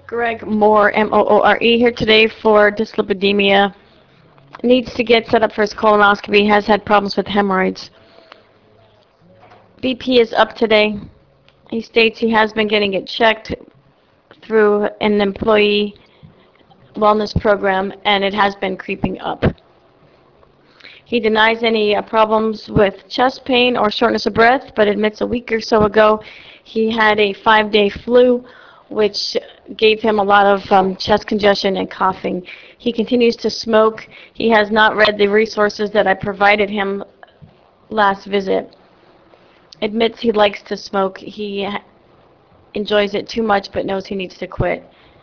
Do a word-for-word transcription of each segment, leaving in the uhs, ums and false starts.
Greg Moore, M O O R E, here today for dyslipidemia. Needs to get set up for his colonoscopy, has had problems with hemorrhoids. B P is up today. He states he has been getting it checked through an employee wellness program, and it has been creeping up. He denies any uh, problems with chest pain or shortness of breath, but admits a week or so ago he had a five-day flu, which gave him a lot of um, chest congestion and coughing. He continues to smoke. He has not read the resources that I provided him last visit. Admits he likes to smoke. He enjoys it too much but knows he needs to quit.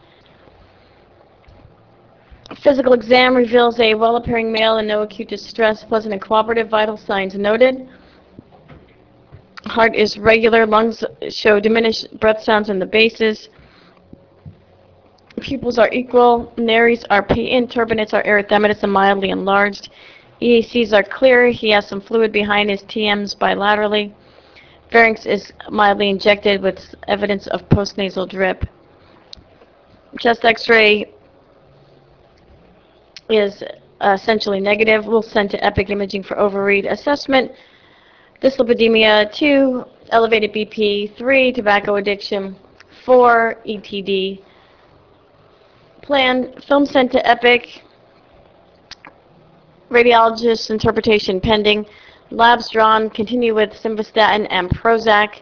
Physical exam reveals a well-appearing male and no acute distress, pleasant and cooperative, vital signs noted. Heart is regular, lungs show diminished breath sounds in the bases. Pupils are equal, nares are patent, turbinates are erythematous and mildly enlarged. E A Cs are clear, he has some fluid behind his T Ms bilaterally. Pharynx is mildly injected with evidence of postnasal drip. Chest x-ray is essentially negative. We'll send to Epic Imaging for overread assessment. Dyslipidemia, two, elevated B P, three, tobacco addiction, four, E T D. Plan, film sent to Epic. Radiologist interpretation pending. Labs drawn, continue with simvastatin and Prozac.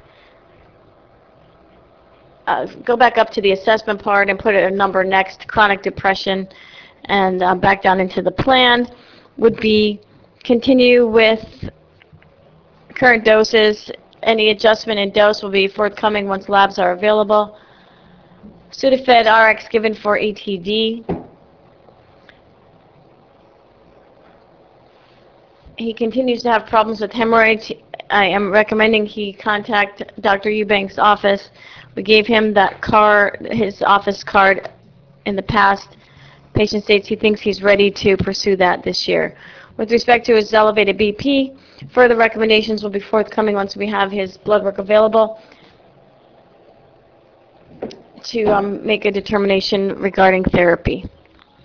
Uh, go back up to the assessment part and put a number next, chronic depression, and uh, back down into the plan would be continue with current doses. Any adjustment in dose will be forthcoming once labs are available. Sudafed R X given for A T D. He continues to have problems with hemorrhoids. I am recommending he contact Doctor Eubank's office. We gave him that card, his office card in the past. Patient states he thinks he's ready to pursue that this year. With respect to his elevated B P, further recommendations will be forthcoming once we have his blood work available to um, make a determination regarding therapy.